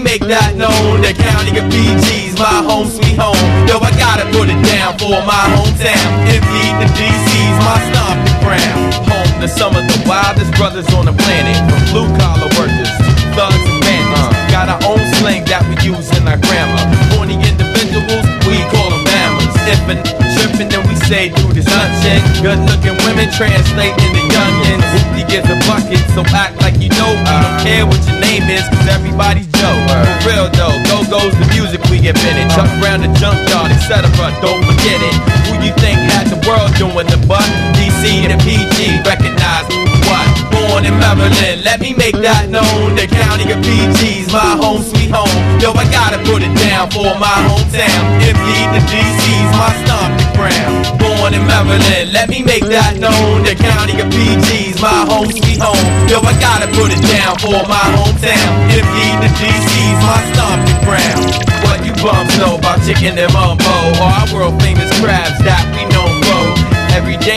make that known. The county of PG's my home sweet home. Yo, I gotta put it down for my hometown. MD to DC's my stomping ground. Home to some of the wildest brothers on the planet, from blue collar workers to thugs and bandits. Got our own slang that we use in our grammar. Horny individuals, we call them mammals. If a trippin', then we say do this hunting. Good looking women translate into youngins. Hoopty gets a bucket, so act like you know. I don't care what your name is, cause everybody's Joe. For real though, go goes the music we invented. Chuck around the junkyard, etc. Don't forget it. Who you think had the world doing the butt? DC and PG, recognize what? Born in Maryland, let me make that known. The county of PG's my home sweet home. Yo, I gotta put it down for my hometown. MD to DC's my stomping ground. Born in Maryland, let me make that known. The county of PG's my home sweet home. Yo, I gotta put it down for my hometown. MD to DC's my stomping ground. What you bums know about chicken and mumbo, or our world famous crabs that we